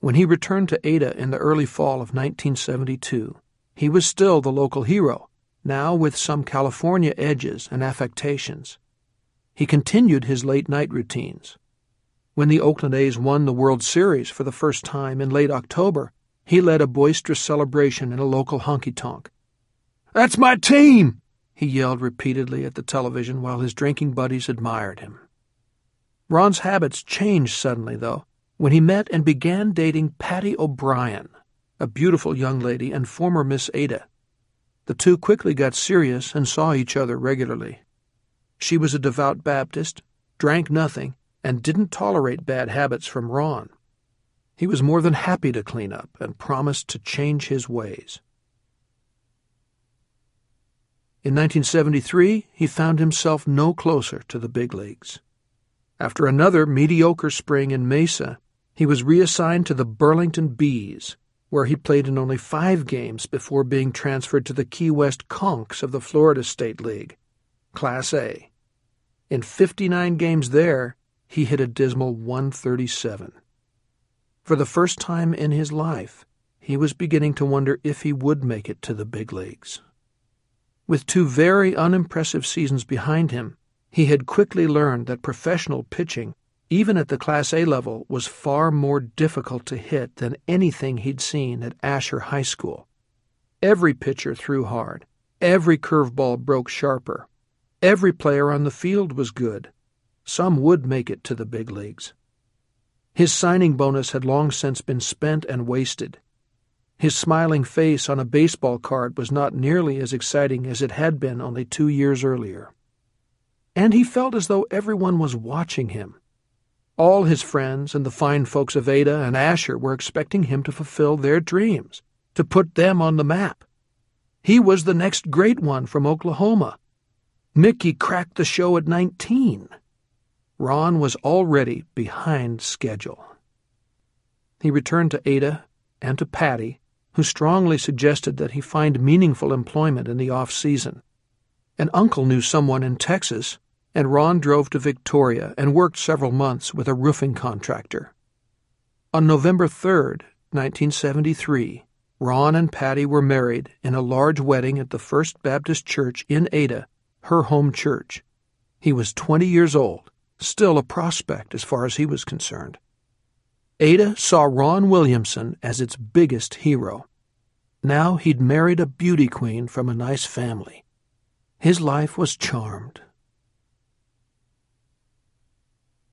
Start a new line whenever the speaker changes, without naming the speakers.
When he returned to Ada in the early fall of 1972, he was still the local hero, now with some California edges and affectations. He continued his late-night routines. When the Oakland A's won the World Series for the first time in late October, he led a boisterous celebration in a local honky-tonk. "That's my team!" he yelled repeatedly at the television while his drinking buddies admired him. Ron's habits changed suddenly, though, when he met and began dating Patty O'Brien, a beautiful young lady and former Miss Ada. The two quickly got serious and saw each other regularly. She was a devout Baptist, drank nothing, and didn't tolerate bad habits from Ron. He was more than happy to clean up and promised to change his ways. In 1973, he found himself no closer to the big leagues. After another mediocre spring in Mesa, he was reassigned to the Burlington Bees, where he played in only 5 games before being transferred to the Key West Conchs of the Florida State League, Class A. In 59 games there, he hit a dismal .137. For the first time in his life, he was beginning to wonder if he would make it to the big leagues. With 2 very unimpressive seasons behind him, he had quickly learned that professional pitching, even at the Class A level, was far more difficult to hit than anything he'd seen at Asher High School. Every pitcher threw hard. Every curveball broke sharper. Every player on the field was good. Some would make it to the big leagues. His signing bonus had long since been spent and wasted. His smiling face on a baseball card was not nearly as exciting as it had been only 2 years earlier. And he felt as though everyone was watching him. All his friends and the fine folks of Ada and Asher were expecting him to fulfill their dreams, to put them on the map. He was the next great one from Oklahoma. Mickey cracked the show at 19. Ron was already behind schedule. He returned to Ada and to Patty, who strongly suggested that he find meaningful employment in the off-season. An uncle knew someone in Texas, and Ron drove to Victoria and worked several months with a roofing contractor. On November 3rd, 1973, Ron and Patty were married in a large wedding at the First Baptist Church in Ada, her home church. He was 20 years old, still a prospect as far as he was concerned. Ada saw Ron Williamson as its biggest hero. Now he'd married a beauty queen from a nice family. His life was charmed,